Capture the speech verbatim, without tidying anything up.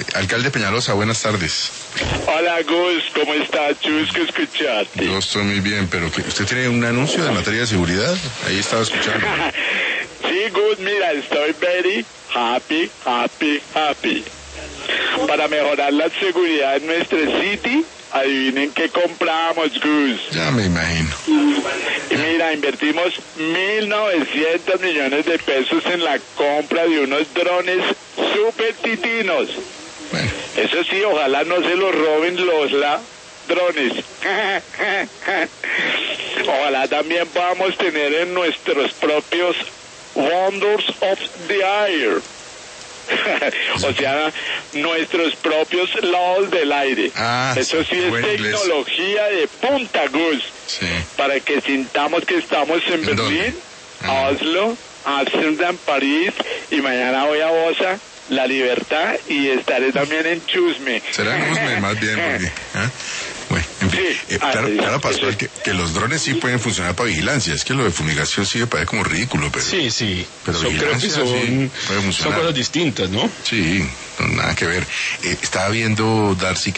Alcalde Peñalosa, buenas tardes. Hola Gus, ¿cómo estás? Chusco, escucharte. Yo estoy muy bien, pero ¿usted tiene un anuncio de materia de seguridad? Ahí estaba escuchando. Sí, Gus, mira, estoy very happy, happy, happy. Para mejorar la seguridad en nuestra city, adivinen qué compramos, Gus. Ya me imagino. Y mira, invertimos mil novecientos millones de pesos en la compra de unos drones super titinos. Bueno. Eso sí, ojalá no se los roben los ladrones. Ojalá también podamos tener en nuestros propios Wonders of the Air. O sea, nuestros propios lados del aire. Ah, eso sí es tecnología inglés. De punta, Gus. Sí. Para que sintamos que estamos en, ¿En Berlín, ah. Oslo, Amsterdam, París, y mañana voy a Bosa, La Libertad, y estaré también en Chusme. Será en Chusme más bien, porque... ¿eh? Bueno, en fin, sí, eh, claro, sí, claro pasó sí. que, que los drones sí pueden funcionar para vigilancia. Es que lo de fumigación sí me parece como ridículo, pero... Sí, sí. Pero so, creo que son, sí puede funcionar. Son cosas distintas, ¿no? Sí, no, nada que ver. Eh, estaba viendo, Darcy, que